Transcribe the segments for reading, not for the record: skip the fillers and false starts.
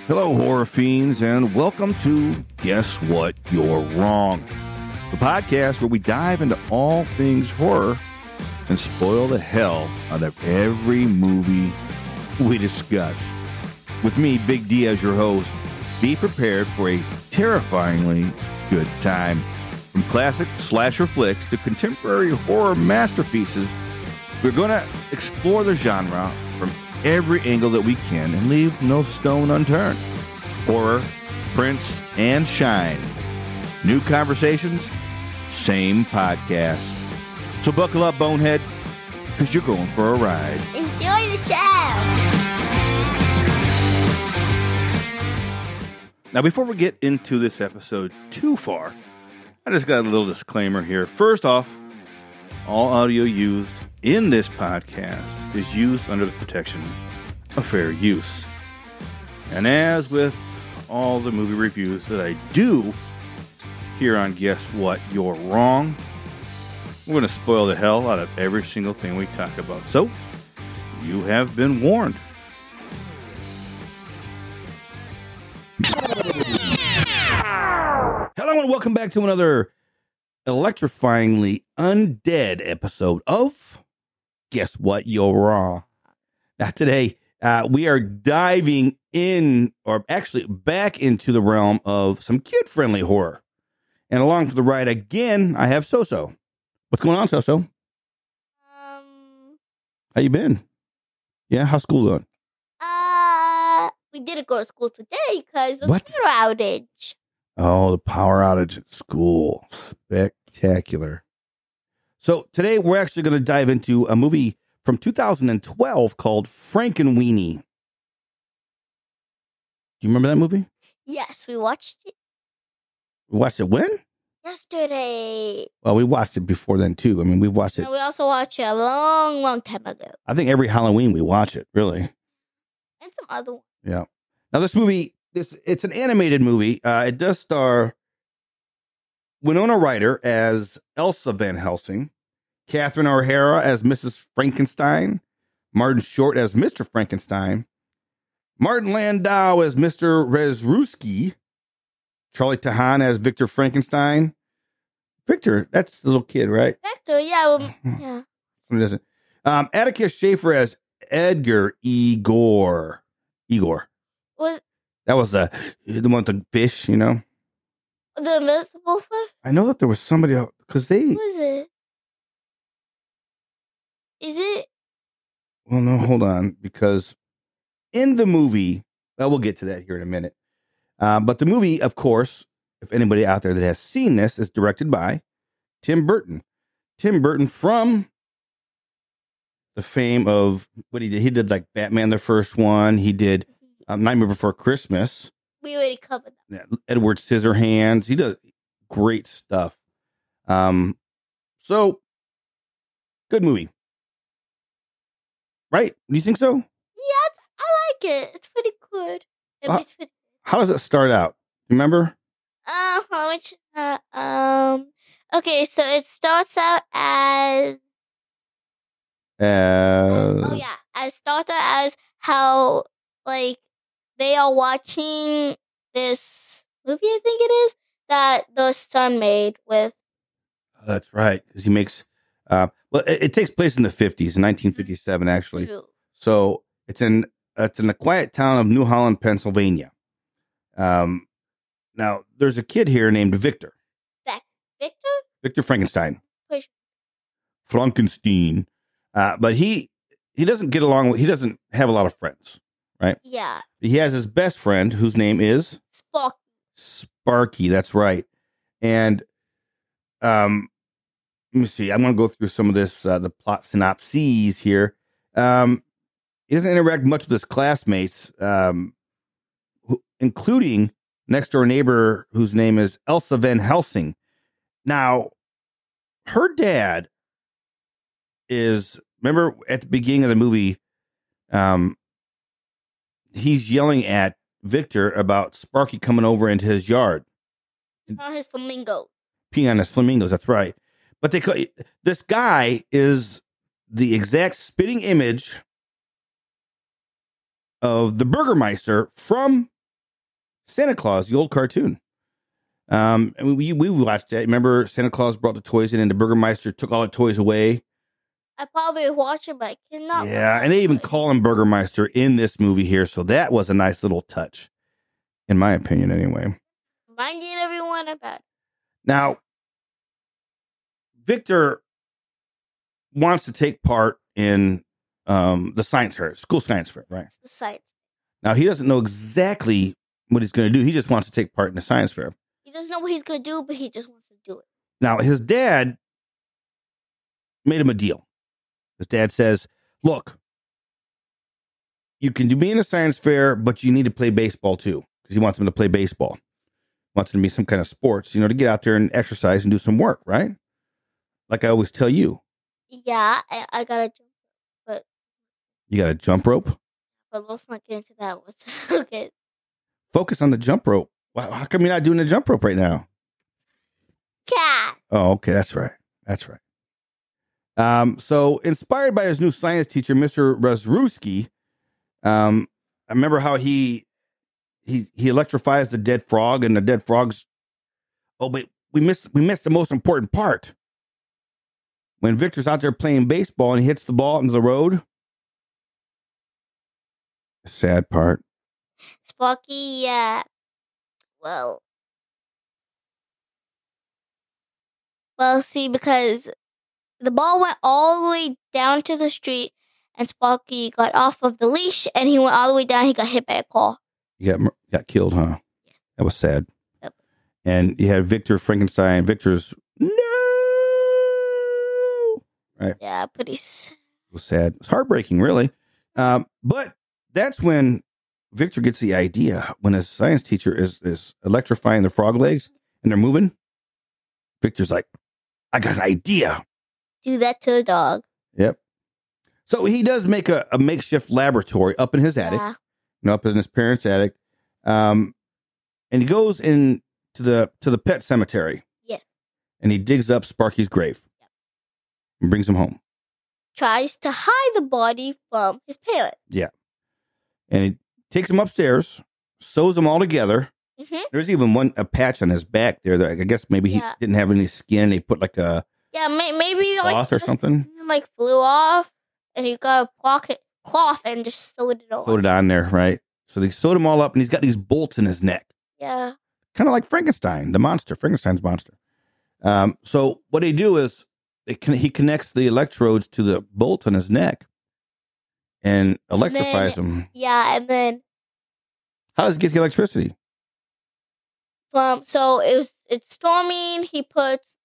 Hello, horror fiends, and welcome to Guess What? You're Wrong, the podcast where we dive into all things horror and spoil the hell out of every movie we discuss. With me, Big D, as your host, be prepared for a terrifyingly good time. From classic slasher flicks to contemporary horror masterpieces, we're going to explore the genre from every angle that we can and leave no stone unturned. Horror, prints, and shine. New conversations, same podcast. So buckle up, bonehead, because you're going for a ride. Enjoy the show! Now, before we get into this episode too far, I just got a little disclaimer here. First off, all audio used in this podcast is used under the protection of fair use. And as with all the movie reviews that I do here on Guess What? You're Wrong, we're going to spoil the hell out of every single thing we talk about. So, you have been warned. Hello and welcome back to another electrifyingly undead episode of Guess What? You're Wrong. Now today, we are diving in, or actually back into the realm of some kid-friendly horror. And along for the ride again, I have Soso. What's going on, Soso? How you been? Yeah, how's school doing? We didn't go to school today because of What? the power outage. Oh, the power outage at school. Spectacular. So today we're actually going to dive into a movie from 2012 called Frankenweenie. Do you remember that movie? Yes, we watched it We watched it when? yesterday. Well, we watched it before then too. I mean, we watched it. And we also watched it a long, long time ago. I think every Halloween we watch it, really. And some other ones. Yeah. Now this movie, it's an animated movie. It does star Winona Ryder as Elsa Van Helsing, Catherine O'Hara as Mrs. Frankenstein, Martin Short as Mr. Frankenstein, Martin Landau as Mr. Rezruski, Charlie Tahan as Victor Frankenstein. Victor, that's the little kid, right? Vector, yeah. Yeah. Somebody doesn't. Atticus Schaefer as Edgar Igor. Was That was the one with the fish, you know? the invisible fish? I know that there was somebody else, because Who is it? Is it? well, no, hold on, because in the movie, well, we'll get to that here in a minute. But the movie, of course, if anybody out there that has seen this, is directed by Tim Burton. Tim Burton from the fame of what he did. He did like Batman, the first one. He did Nightmare Before Christmas. We already covered that. Edward Scissorhands. He does great stuff. So good movie, right? Do you think so? Yeah, I like it. It's pretty good. Well, how does it start out? Remember? Okay, so it starts out as it starts out as how like they are watching this movie, I think it is, that the son made with. That's right, because he makes. Well, it takes place in the 50s, in 1957, actually. So it's in the quiet town of New Holland, Pennsylvania. Now there's a kid here named Victor. Victor? Victor Frankenstein. Push. Frankenstein. But he doesn't get along with. He doesn't have a lot of friends, right? Yeah. He has his best friend, whose name is Sparky. That's right. And let me see. I'm going to go through some of this, the plot synopses here. He doesn't interact much with his classmates, including next door neighbor whose name is Elsa Van Helsing. Now, her dad is, remember at the beginning of the movie, he's yelling at Victor about Sparky coming over into his yard. On his flamingo. Peeing on his flamingos, that's right. But this guy is the exact spitting image of the Burgermeister from Santa Claus, the old cartoon. And we watched that. Remember, Santa Claus brought the toys in, and the Burgermeister took all the toys away. I probably watched it, but I cannot. Yeah, and they even call him Burgermeister in this movie here, so that was a nice little touch, in my opinion, anyway. Reminding everyone about. Now, Victor wants to take part in the science fair, school science fair, right? The science. Now, he doesn't know exactly what he's going to do. He just wants to take part in the science fair. He doesn't know what he's going to do, but he just wants to do it. Now, his dad made him a deal. His dad says, look, you can be in a science fair, but you need to play baseball too, because he wants him to play baseball. Wants him to be some kind of sports, to get out there and exercise and do some work, right? Like I always tell you. Yeah, I got to jump, but... You got a jump rope? But let's not get into that. Okay. Focus on the jump rope. Wow, how come you're not doing the jump rope right now? Cat. Oh, okay, that's right. That's right. So inspired by his new science teacher, Mr. Razrewski, I remember how he electrifies the dead frog, and the dead frog's. Oh, but we missed the most important part. When Victor's out there playing baseball and he hits the ball into the road. Sad part. Sparky, yeah. Well, see, because the ball went all the way down to the street, and Sparky got off of the leash, and he went all the way down. He got hit by a car. He got killed, huh? Yeah. That was sad. Yep. And you had Victor Frankenstein. Victor's no, right? Yeah, pretty sad. It was sad. It's heartbreaking, really. But that's when Victor gets the idea. When his science teacher is electrifying the frog legs and they're moving, Victor's like, I got an idea. Do that to the dog. Yep. So he does make a makeshift laboratory up in his attic, up in his parents' attic. And he goes in to the pet cemetery. Yeah. And he digs up Sparky's grave and brings him home. Tries to hide the body from his parents. Yeah. And he takes him upstairs, sews them all together. Mm-hmm. There's even a patch on his back there that I guess maybe he didn't have any skin. And he put like a maybe cloth or something. Like flew off, and he got a cloth and just sewed it on. Sewed it on there, right? So they sewed him all up, and he's got these bolts in his neck. Yeah. Kind of like Frankenstein, the monster, Frankenstein's monster. So what they do is he connects the electrodes to the bolts on his neck and electrifies him. Yeah, and then how does it get the electricity? So it's storming. He puts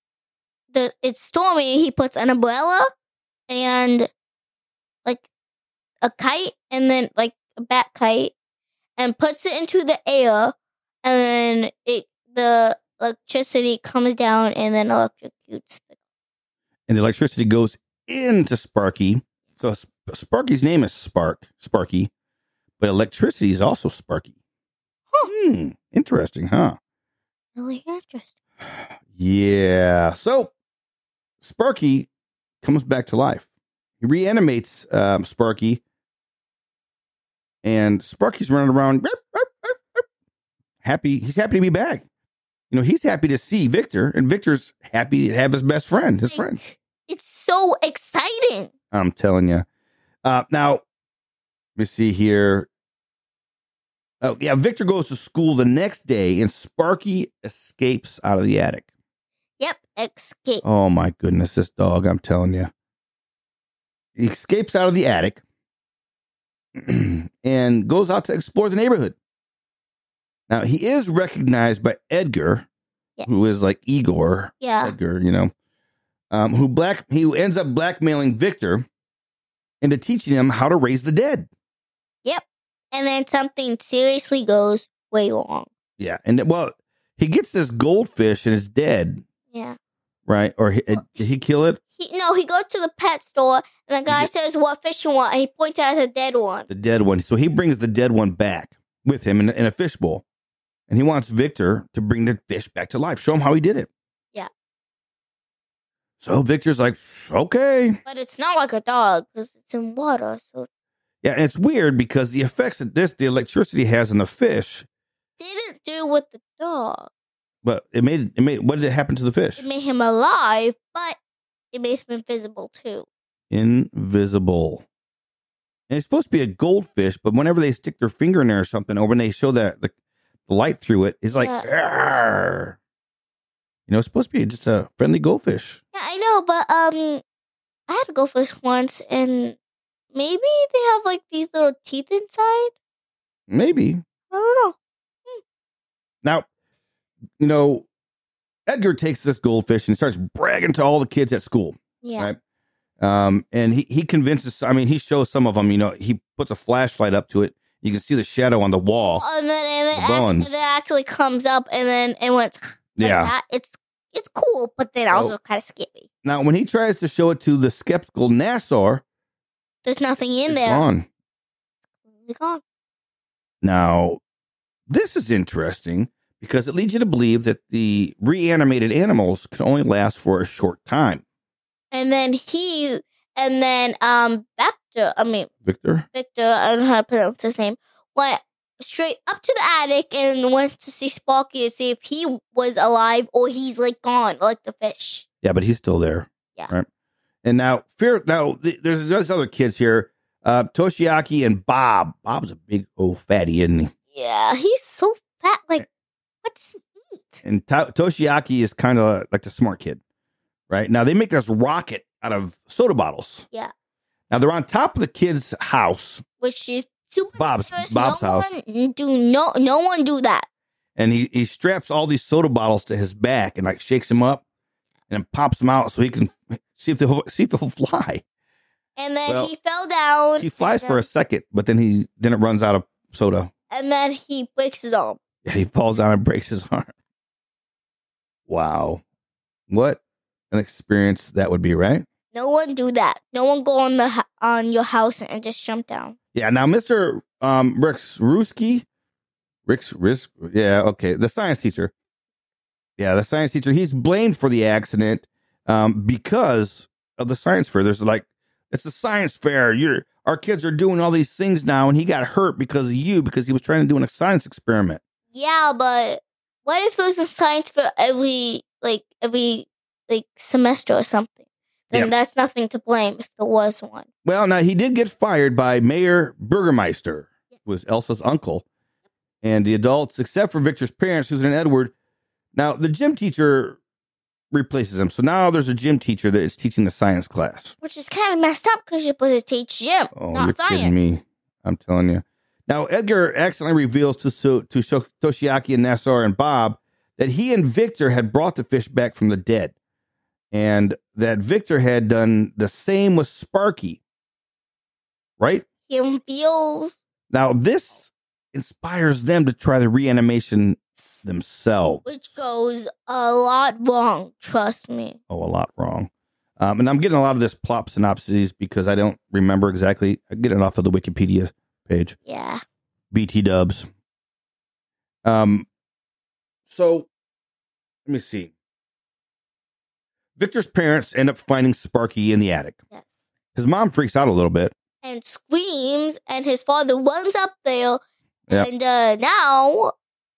an umbrella and like a kite, and then like a bat kite, and puts it into the air, and then the electricity comes down and then electrocutes. And the electricity goes into Sparky. So Sparky's name is Sparky, but electricity is also Sparky. Huh. Interesting, huh? Really interesting. Yeah. So Sparky comes back to life. He reanimates Sparky, and Sparky's running around happy. He's happy to be back. He's happy to see Victor, and Victor's happy to have his best friend, his friend. It's so exciting. I'm telling you. Now, let me see here. Oh, yeah. Victor goes to school the next day, and Sparky escapes out of the attic. Yep, escape. Oh, my goodness. This dog, I'm telling you. He escapes out of the attic and goes out to explore the neighborhood. Now, he is recognized by Edgar, who is like Igor. Yeah. Edgar, who ends up blackmailing Victor into teaching him how to raise the dead. Yep. And then something seriously goes way wrong. Yeah. And he gets this goldfish and it's dead. Yeah. Right? Or did he kill it? He goes to the pet store and the guy says, what fish you want? And he points out the dead one. The dead one. So he brings the dead one back with him in a fish bowl. And he wants Victor to bring the fish back to life. Show him how he did it. Yeah. So Victor's like, okay. But it's not like a dog because it's in water. So yeah, and it's weird because the effects that the electricity has on the fish didn't do with the dog. But it made. What did it happen to the fish? It made him alive, but it made him invisible too. Invisible. And it's supposed to be a goldfish, but whenever they stick their finger in there or something, or when they show that the light through it, it's like, "Arr." It's supposed to be just a friendly goldfish. Yeah, I know, but I had a goldfish once, and maybe they have like these little teeth inside. Maybe. I don't know. Now, Edgar takes this goldfish and starts bragging to all the kids at school. Yeah. Right? And he convinces, he shows some of them, he puts a flashlight up to it. You can see the shadow on the wall. And then it actually comes up, and then it went like that. It's cool, but then also kind of scary. Now, when he tries to show it to the skeptical Nassar, there's nothing in there. Gone. It's gone. Now, this is interesting because it leads you to believe that the reanimated animals can only last for a short time. And then Victor, Victor, I don't know how to pronounce his name, went straight up to the attic and went to see Sparky to see if he was alive or he's like gone, like the fish. Yeah, but he's still there. Yeah. Right. And now, there's other kids here, Toshiaki and Bob. Bob's a big old fatty, isn't he? Yeah, he's so fat. Like, what does he eat? And Toshiaki is kind of like the smart kid. Right. Now, they make this rocket out of soda bottles. Yeah. Now, they're on top of the kid's house. Which is super Bob's house. No one do that. And he straps all these soda bottles to his back and like shakes him up and then pops them out so he can see if they'll fly. And then he fell down. He flies for a second, but then it runs out of soda. And then he breaks his arm. Yeah, he falls down and breaks his arm. Wow. What an experience that would be, right? No one do that. No one go on your house and just jump down. Yeah, now Mr. Risk, the science teacher. Yeah, the science teacher, he's blamed for the accident because of the science fair. There's it's a science fair. Our kids are doing all these things now, and he got hurt because of you, because he was trying to do a science experiment. Yeah, but what if there's a science fair every semester or something? Then that's nothing to blame if there was one. Well, now he did get fired by Mayor Burgermeister, who was Elsa's uncle, and the adults, except for Victor's parents, Susan and Edward. Now, the gym teacher replaces him. So now there's a gym teacher that is teaching the science class. Which is kind of messed up because you're supposed to teach gym, not science. Kidding me. I'm telling you. Now, Edgar accidentally reveals to Toshiaki and Nassar and Bob that he and Victor had brought the fish back from the dead. And that Victor had done the same with Sparky. Right? He reveals. Now, this inspires them to try the reanimation themselves. Which goes a lot wrong, trust me. Oh, a lot wrong. And I'm getting a lot of this plot synopses because I don't remember exactly. I get it off of the Wikipedia page. Yeah. BT dubs. So, let me see. Victor's parents end up finding Sparky in the attic. Yes. His mom freaks out a little bit. And screams, and his father runs up there. And now,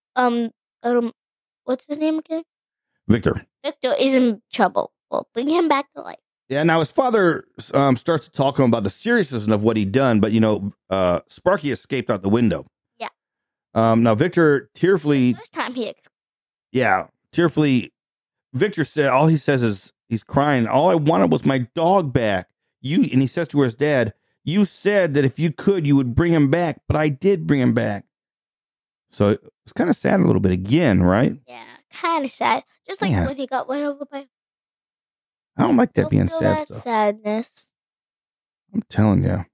what's his name again? Victor. Victor is in trouble. Well, bring him back to life. Yeah, now his father starts to talk to him about the seriousness of what he'd done, but, Sparky escaped out the window. Yeah. Now, Victor tearfully... First time he... Yeah, tearfully... Victor said, all he says is, he's crying, all I wanted was my dog back. And he says to his dad, you said that if you could, you would bring him back, but I did bring him back. So it's kind of sad a little bit again, right? Yeah, kind of sad. Just like when he got run over by... I don't like that being sad stuff. Sadness. I'm telling you.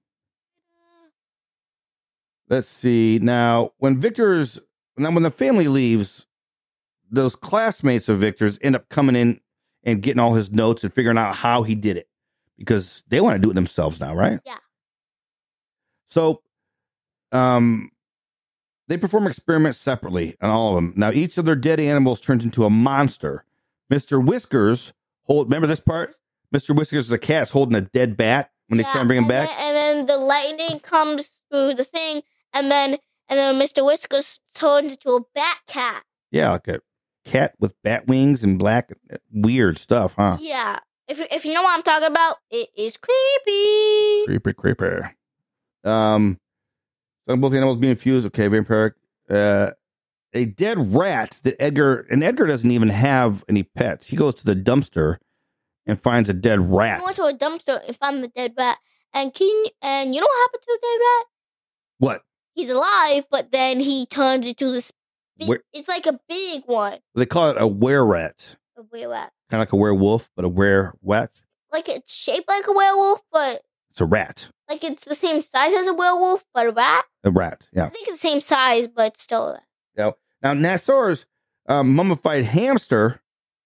Let's see. Now, when the family leaves, those classmates of Victor's end up coming in and getting all his notes and figuring out how he did it because they want to do it themselves now, right? Yeah. So, they perform experiments separately on all of them. Now, each of their dead animals turns into a monster. Mr. Whiskers, remember this part? Mr. Whiskers, the cat's holding a dead bat when they try and bring him back. And then the lightning comes through the thing, and then and then Mr. Whiskers turns into a bat cat. Yeah, like a cat with bat wings and black, weird stuff, huh? Yeah. If you know what I'm talking about, it is creepy. Creepy. So both animals being fused. Okay, vampiric. A dead rat that Edgar doesn't even have any pets. He goes to the dumpster and finds a dead rat. He went to a dumpster and found the dead rat. And you know what happened to the dead rat? What? He's alive, but then he turns into this big, it's like a big one. They call it a were-rat. A were-rat. Kind of like a werewolf, but a were-rat. Like it's shaped like a werewolf, but it's a rat. Like it's the same size as a werewolf, but a rat. A rat, yeah. I think it's the same size, but it's still a rat. Yeah. Now Nassor's mummified hamster,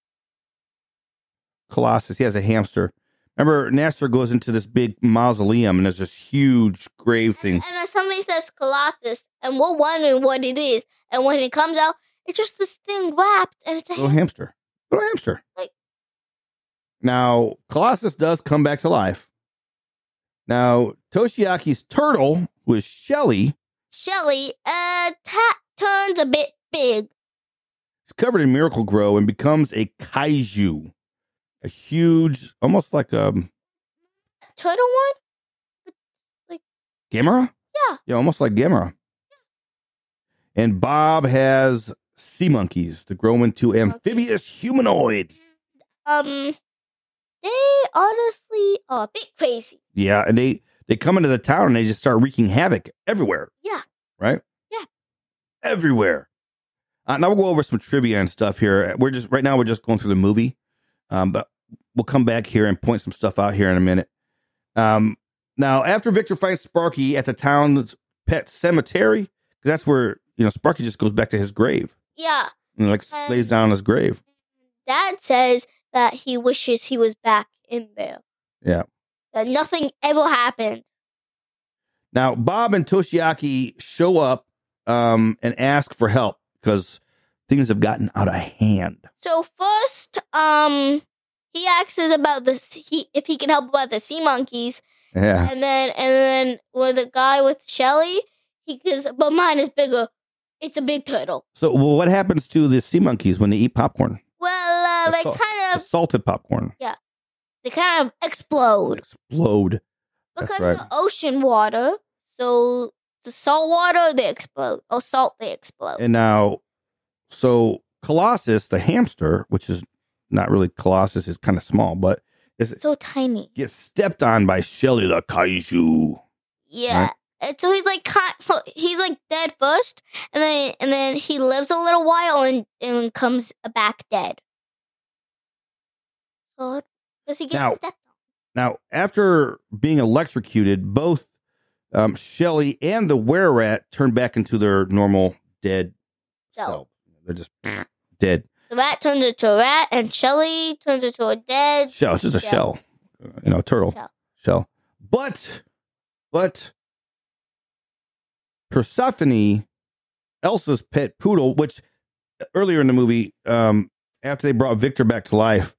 Colossus, he has a hamster. Remember, Nassor goes into this big mausoleum, and there's this huge grave thing. And then something says Colossus, and we're wondering what it is. And when it comes out, it's just this thing wrapped, and it's a little hamster. Little hamster. Like, now, Colossus does come back to life. Now, Toshiaki's turtle, who is Shelly, turns a bit big. It's covered in Miracle Grow and becomes a kaiju. A huge, almost like a turtle one? Like Gamera? Yeah. Yeah, almost like Gamera. Yeah. And Bob has sea monkeys to grow into amphibious humanoids. They honestly are a bit crazy. Yeah, and they come into the town and they just start wreaking havoc everywhere. Yeah. Right? Yeah. Everywhere. Now we'll go over some trivia and stuff here. We're just going through the movie. But we'll come back here and point some stuff out here in a minute. Now, after Victor finds Sparky at the town's pet cemetery, because that's where, Sparky just goes back to his grave. Yeah. And lays down on his grave. Dad says that he wishes he was back in there. Yeah. That nothing ever happened. Now, Bob and Toshiaki show up and ask for help because things have gotten out of hand. So first, he asks about if he can help about the sea monkeys. Yeah. And then with the guy with Shelly, he goes, but mine is bigger. It's a big turtle. So what happens to the sea monkeys when they eat popcorn? Well, they kind of salted popcorn. Yeah. They kind of explode. Because the ocean water, so the salt water, they explode. Or salt, they explode. And now, so Colossus, the hamster, which is not really Colossus, is kind of small, but it's so tiny. Gets stepped on by Shelly the kaiju. Yeah. Right? And so he's like dead first, and then he lives a little while and comes back dead. So because he gets stepped on. Now, after being electrocuted, both Shelly and the were-rat turn back into their normal dead self. They're just dead. The rat turns into a rat, and Shelly turns into a dead shell. It's just a shell. A turtle shell. But Persephone, Elsa's pet poodle, which earlier in the movie, after they brought Victor back to life,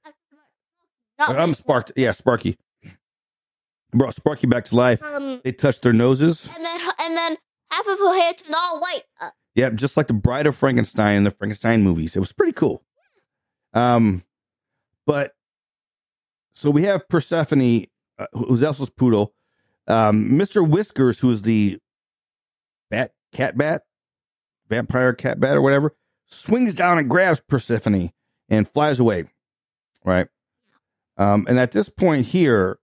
Sparky. Brought Sparky back to life. They touched their noses, and then half of her hair turned all white. Yeah, just like the Bride of Frankenstein in the Frankenstein movies. It was pretty cool. But so we have Persephone, who's Elsa's poodle, Mr. Whiskers, who's the vampire cat bat or whatever, swings down and grabs Persephone and flies away. Right. And at this point here,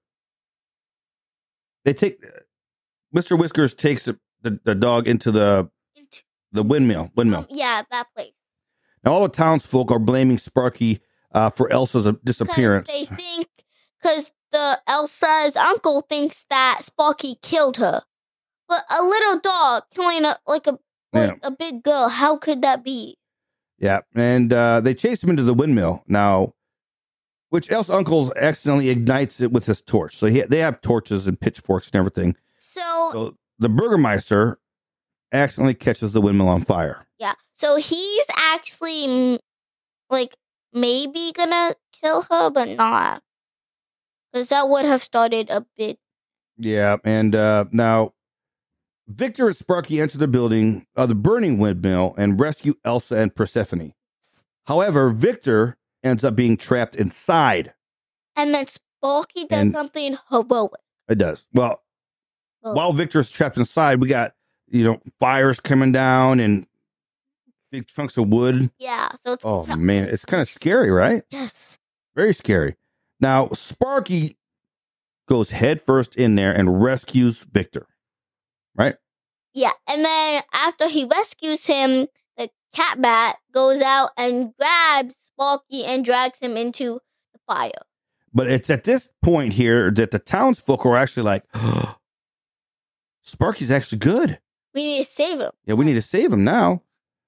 Mr. Whiskers takes the dog into the windmill. Yeah, that place. Now all the townsfolk are blaming Sparky for Elsa's disappearance. They think because Elsa's uncle thinks that Sparky killed her, but a little dog killing a big girl. How could that be? Yeah, and they chase him into the windmill now, which Elsa's uncle accidentally ignites it with his torch. So they have torches and pitchforks and everything. So the Burgermeister accidentally catches the windmill on fire. Yeah, so he's actually maybe gonna kill her, but not, because that would have started a big. Yeah, and now Victor and Sparky enter the building of the burning windmill and rescue Elsa and Persephone. However, Victor ends up being trapped inside. And then Sparky does something heroic. It does. Well, while Victor's trapped inside, we got, fires coming down and big chunks of wood. Yeah. So it's man, it's kind of scary, right? Yes. Very scary. Now, Sparky goes headfirst in there and rescues Victor. Right? Yeah. And then after he rescues him, the cat bat goes out and grabs Sparky and drags him into the fire. But it's at this point here that the townsfolk are actually like, oh, Sparky's actually good. We need to save him. Yeah, we need to save him now.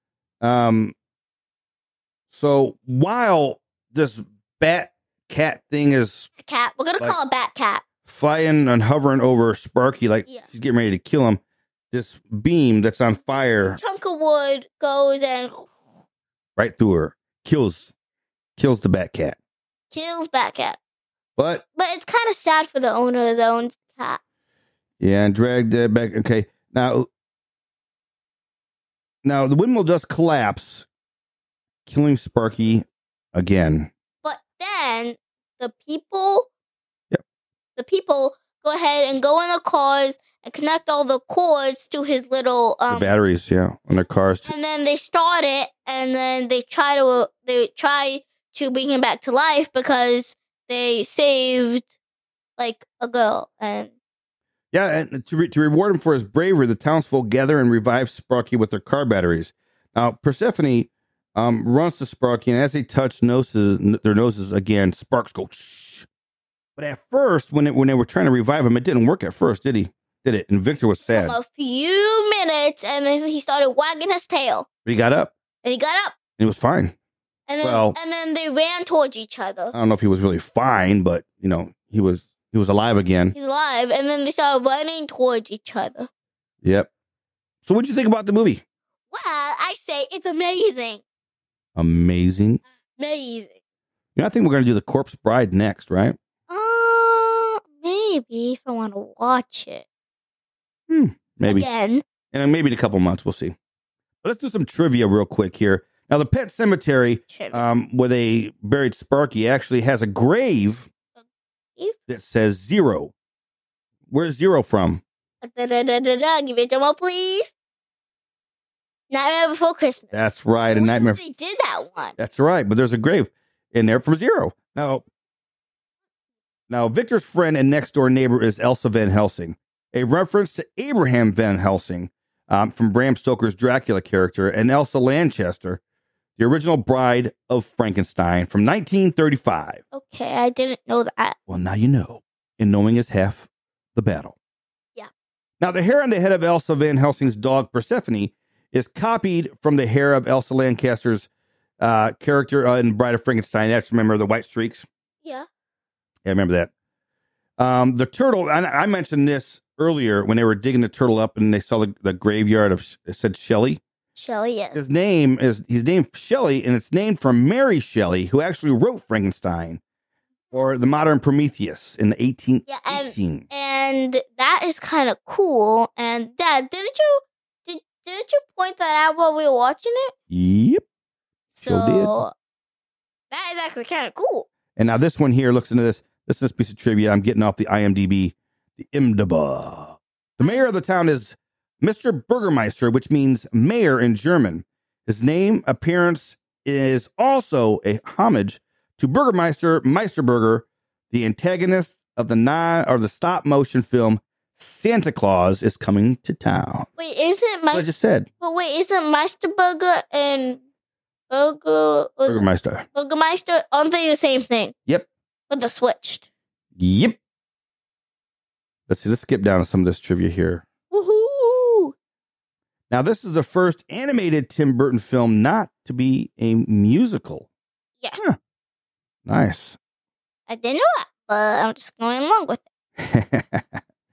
So while this bat cat thing is... Cat. We're going to call it bat cat. Flying and hovering over Sparky like she's getting ready to kill him. This beam that's on fire... A chunk of wood goes and... right through her. Kills the bat cat. Kills bat cat. But it's kind of sad for the owner that owns the cat. Yeah, and dragged that back. Okay, now the windmill does collapse, killing Sparky again. But then the people go ahead and go in the cars and connect all the cords to his little the batteries, on their cars. And then they start it, and then they try to bring him back to life because they saved like a girl. And to reward him for his bravery, the townsfolk gather and revive Sparky with their car batteries. Now, Persephone runs to Sparky, and as they touch their noses again, sparks go shh. But at first, when they were trying to revive him, it didn't work at first, did he? Did it? And Victor was sad. A few minutes, and then he started wagging his tail. But he got up. And he got up. And he was fine. And then they ran towards each other. I don't know if he was really fine, but, he was alive again. He's alive. And then they started running towards each other. Yep. So what'd you think about the movie? Well, I say it's amazing. Amazing? Amazing. I think we're going to do The Corpse Bride next, right? Maybe if I want to watch it. Maybe. Again. And maybe in a couple months, we'll see. But let's do some trivia real quick here. Now, the Pet Cemetery, where they buried Sparky, actually has a grave that says 0. Where's 0 from? Give me a demo, please. Nightmare Before Christmas. That's right. A Nightmare. They did that one. That's right. But there's a grave in there from 0. Now, Victor's friend and next door neighbor is Elsa Van Helsing, a reference to Abraham Van Helsing from Bram Stoker's Dracula character, and Elsa Lanchester, the original bride of Frankenstein from 1935. Okay, I didn't know that. Well, now you know. And knowing is half the battle. Yeah. Now, the hair on the head of Elsa Van Helsing's dog, Persephone, is copied from the hair of Elsa Lanchester's character in Bride of Frankenstein. You actually remember the white streaks? Yeah. Yeah, I remember that. The turtle, I mentioned this earlier when they were digging the turtle up and they saw the graveyard of, it said Shelley. Shelley, yes. He's named Shelley, and it's named from Mary Shelley, who actually wrote Frankenstein or the modern Prometheus in the 1818. Yeah, and that is kind of cool. And Dad, didn't you point that out while we were watching it? Yep. Sure did. That is actually kind of cool. And now this one here looks into this. This is this piece of trivia I'm getting off the IMDb. The IMDb. The mayor of the town is Mr. Bürgermeister, which means mayor in German. His name appearance is also a homage to Bürgermeister Meisterburger, the antagonist of the stop motion film Santa Claus is Coming to Town. Wait, isn't I just said. But wait, isn't Meisterburger and Bürgermeister aren't they the same thing? Yep. But they're switched. Yep. Let's skip down to some of this trivia here. Woohoo! Now, this is the first animated Tim Burton film not to be a musical. Yeah. Huh. Nice. I didn't know that, but I'm just going along with it.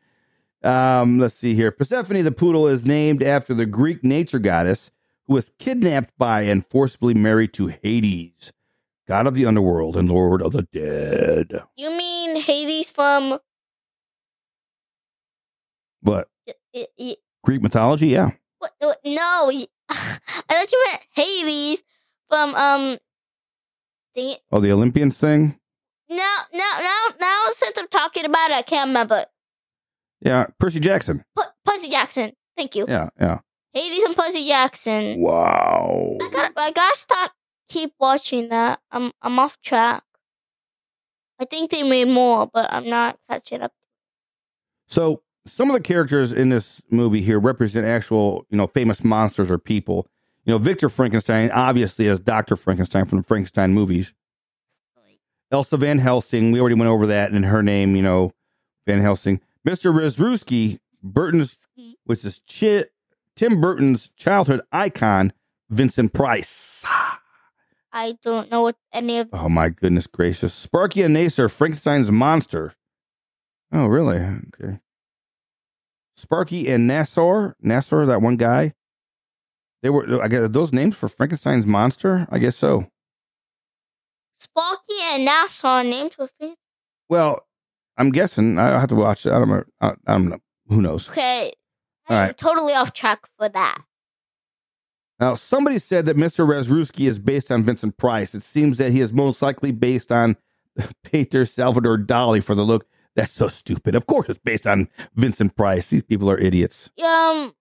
Let's see here. Persephone the poodle is named after the Greek nature goddess who was kidnapped by and forcibly married to Hades, god of the underworld and lord of the dead. You mean Hades from... What? Greek mythology, yeah. What, no, I thought you meant Hades from dang it. Oh, the Olympians thing? Now, since I'm talking about it, I can't remember. Yeah, Percy Jackson. Percy Jackson. Thank you. Yeah. Hades and Percy Jackson. Wow. I gotta keep watching that. I'm off track. I think they made more, but I'm not catching up. So some of the characters in this movie here represent actual, famous monsters or people. Victor Frankenstein, obviously, as Dr. Frankenstein from the Frankenstein movies. Elsa Van Helsing, we already went over that in her name, Van Helsing. Mr. Rezrewski, which is Tim Burton's childhood icon, Vincent Price. I don't know what any of. Oh, my goodness gracious. Sparky and Nasser, Frankenstein's monster. Oh, really? Okay. Sparky and Nasser, that one guy. They were, I guess, those names for Frankenstein's monster? I guess so. Sparky and Nasser named with it. Well, I'm guessing. I have to watch it. I don't know. Who knows? Okay. All I'm right. totally off track for that. Now, somebody said that Mr. Rezrewski is based on Vincent Price. It seems that he is most likely based on painter Salvador Dali for the look. That's so stupid. Of course it's based on Vincent Price. These people are idiots. I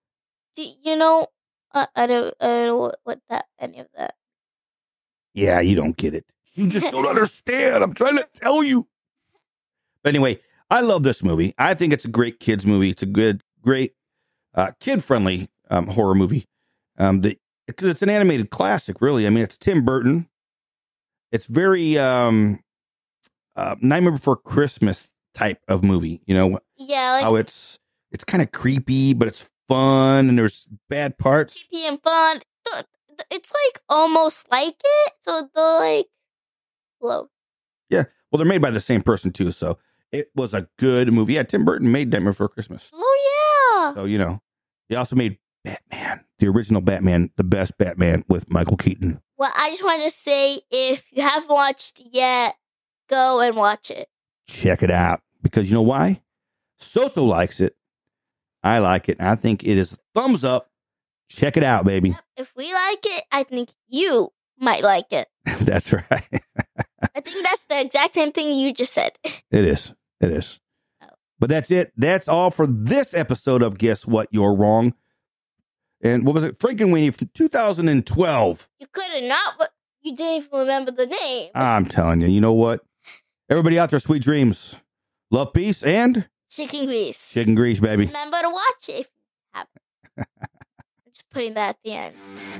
don't know what any of that. Yeah, you don't get it. You just don't understand. I'm trying to tell you. But anyway, I love this movie. I think it's a great kids movie. It's a great kid-friendly horror movie. Because it's an animated classic, really. I mean, it's Tim Burton. It's very Nightmare Before Christmas type of movie. Yeah, like how it's kind of creepy, but it's fun, and there's bad parts. creepy and fun. It's like almost like it. So they're like, whoa. Yeah, well, they're made by the same person too, so it was a good movie. Yeah, Tim Burton made Nightmare Before Christmas. Oh yeah. So he also made Batman, the original Batman, the best Batman with Michael Keaton. Well, I just wanted to say, if you haven't watched it yet, go and watch it. Check it out, because you know why? Soso likes it. I like it. I think it is a thumbs up. Check it out, baby. Yep. If we like it, I think you might like it. That's right. I think that's the exact same thing you just said. It is. Oh. But that's it. That's all for this episode of Guess What? You're Wrong. And what was it? Frankenweenie from 2012. You could have not, but you didn't even remember the name. I'm telling you. You know what? Everybody out there, sweet dreams. Love, peace, and... Chicken grease. Chicken grease, baby. Remember to watch it if you haven't. I'm just putting that at the end.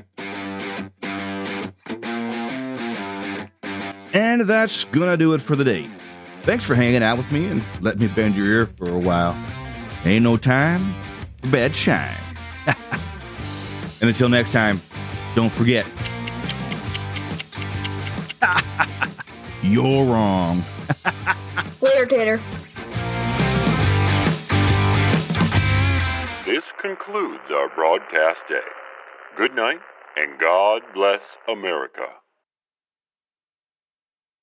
And that's gonna do it for the day. Thanks for hanging out with me and letting me bend your ear for a while. Ain't no time for bad shine. And until next time, don't forget, you're wrong. Later, Tater. This concludes our broadcast day. Good night, and God bless America.